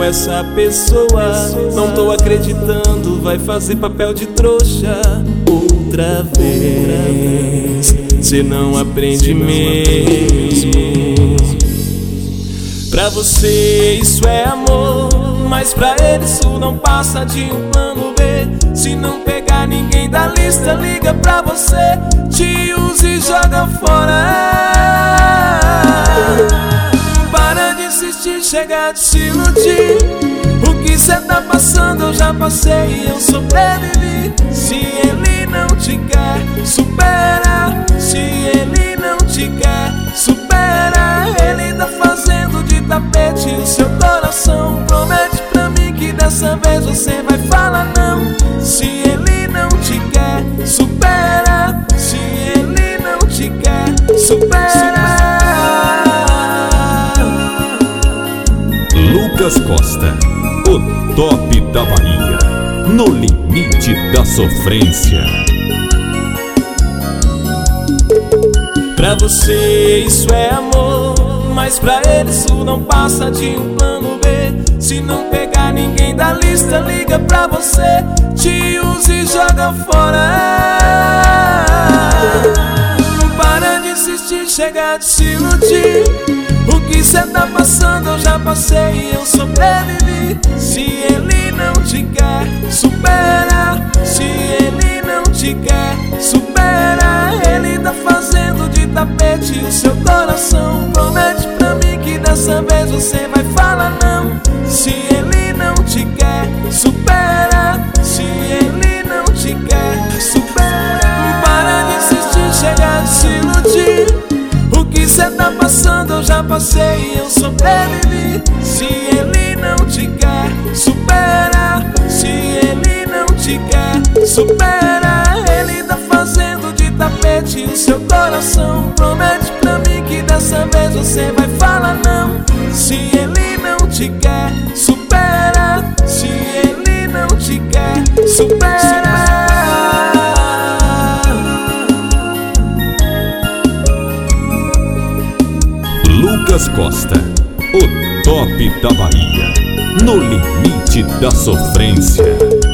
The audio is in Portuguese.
essa pessoa. Não tô acreditando, vai fazer papel de trouxa outra vez. Cê não aprende mesmo. Pra você isso é amor, mas pra ele isso não passa de um plano B. Se não pegar ninguém da lista, liga pra você, te usa e joga fora. Para de insistir, chega de se iludir. O que cê tá passando eu já passei e eu sobrevivi. Se ele não te quer, supera. Se ele não te quer, supera. Ele tá fazendo de tapete o seu coração. Promete pra mim que dessa vez você vai falar não. Se ele não te quer, supera. Se ele não te quer, supera. Lucas Costa, o top da Bahia, no limite da sofrência. Pra você isso é amor, mas pra ele isso não passa de um plano B. Se não pegar ninguém da lista, liga pra você, te usa e joga fora. Para de insistir, chega de se iludir. O que cê tá passando eu já passei e eu sobrevivi. Se ele não te quer, supera. Se ele não te quer, supera. Ele tá fazendo de tapete o seu coração. Promete pra mim que dessa vez você vai falar não. Se ele não te quer, supera. Se ele não te quer, supera. Para de insistir, chega de se iludir. O que cê tá passando eu já passei e eu sobrevivi. Se ele não te quer, supera. Se ele não te quer, supera. Ele tá fazendo de tapete o seu coração. Promete pra mim que dessa vez você vai falar não. Se ele não te quer, supera. Se ele não te quer, supera. Lucas Costa, o top da Bahia, no limite da sofrência.